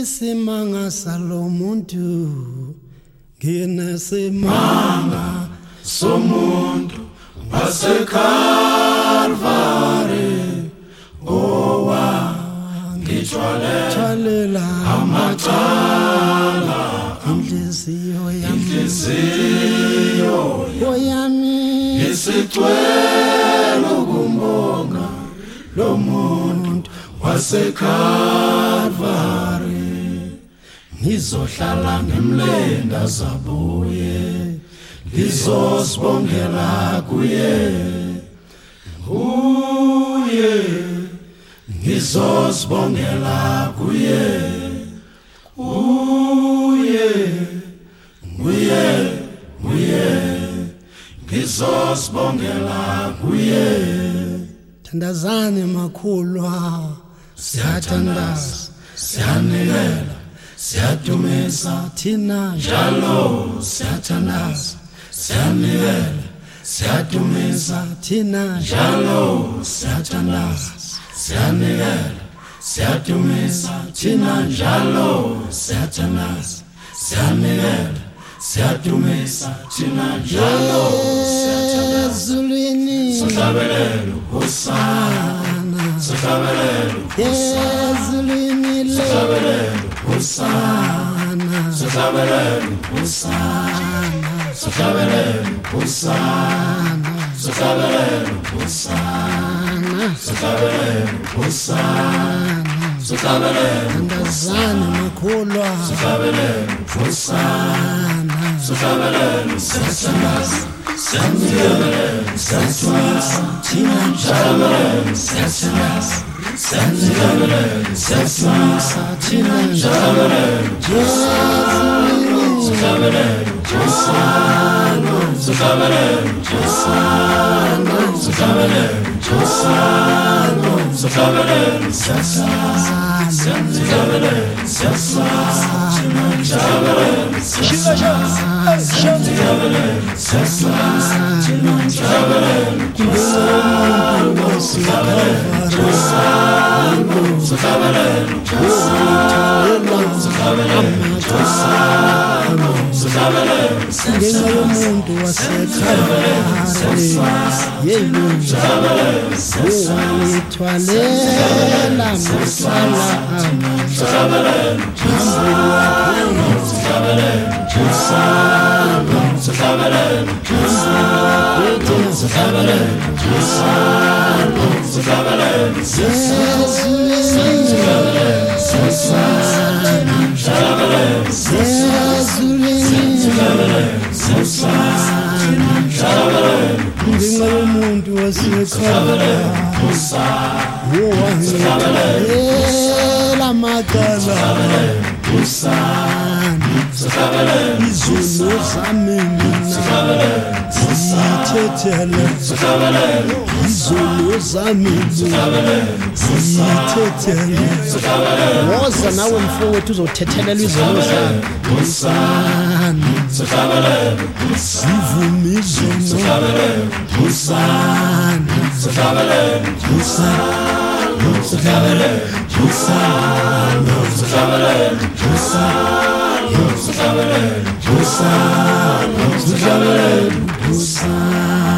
Ngisimanga salomuntu nginesimanga somuntu waseKalvari owa ngithwalela amacala inhliziyo yami isicwela ukumbonga lo muntu waseKalvari ngizohlala ngemlenda zabuye ngizosibongela kuye ngizosibongela kuye ngizosibongela kuye thandazane makhulwa siyathandaza siyanikela siyadumisa thina njalo siyathandaza siyanikela siyadumisa thina njalo siyathandaza siyanikela siyadumisa thina njalo siyathandaza siyanikela siyadumisa thina njalo siyathandaza ezulwini sihlabelela uHosana sihlabelela ezulwini sihlabelela uHosana sihlabelela uHosana sihlabelela uHosana sihlabelela uHosana sihlabelela uHosana sihlabelela thandazane makhulwa sihlabelela uHosana sihlabelela siyathandaza siyanikela siyadumisa thina njalo siyathandaza siyanikela siyadumisa thina njalo sihlabelela uHosana sihlabelela uHosana sihlabelela uHosana sihlabelela siyathandaza siyanikela siyadumisa thina njalo ngenxa yomuntu waseKalvari owayethwalela macala ngenxa yomuntu waseKalvari owayethwalela macala izono zami mina ziyithethele izono zami ziyithethele woza nawe mfowethu uzothethelelwa izono zami zivuma izono Hosana